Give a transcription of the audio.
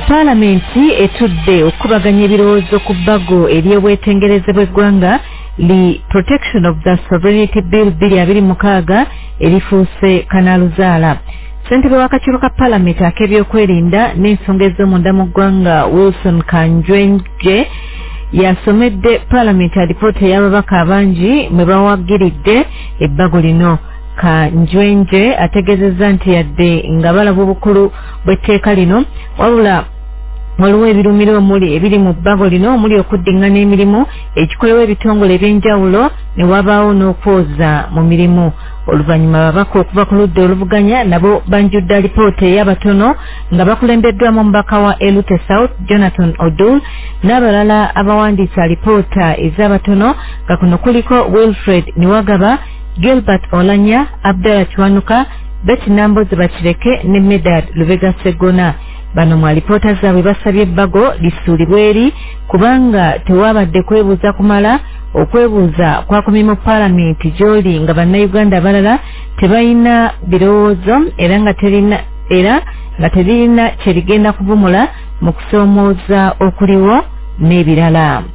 Paalamenti etudde okubaganya ebirowoozo ku bbago ery'obwetengereze bw'eggwanga li Protection of the Sovereignty Bill 2026 erifuuse kanaaluzaala. Ssentebe w'akakiiko ka Paalamenti ak'ebyokwerinda n'ensonga ez'omunda mu ggwanga Wilson Kanjwenje yasomedde Paalamenti alipoota ey'ababaka abangi mwe bawagiridde ebbago lino. Kanjwenje ategeezezza nti yadde nga balaba obukulu bw'etteeka lino wabula waliwo ebirumiro ebiri mu bbago lino omuli okuddingana emirimu ekikolewo ebitongole eby'enjawulo ne wabaawo n'okwoza mu mirimu. Oluvannyuma babaka okuva ku ludda oluvuganya nabo banjudde alipoota ey'abatono nga bakulembeddwamu omubaka wa Elute South Jonathan Odul n'abalala abawandiisa alipoota ez'abatono nga kuno kuliko Wilfred Niwagaba, Gilbert Olanya, Abdallah Kiwanuka, Betty Nambozi Bakireke ne Medad Lubega Segona. Bano mu alipoota zaabwe basabye ebbago lisuulibwe eri kubanga tewabadde kwebuuza kumala okwebuuza kwakomye mu Paalamenti gy'oli nga bannayuganda abalala tebalina birowoozo era nga terina kye ligenda kuvumula mu kusoomooza okuliwo n'ebirala.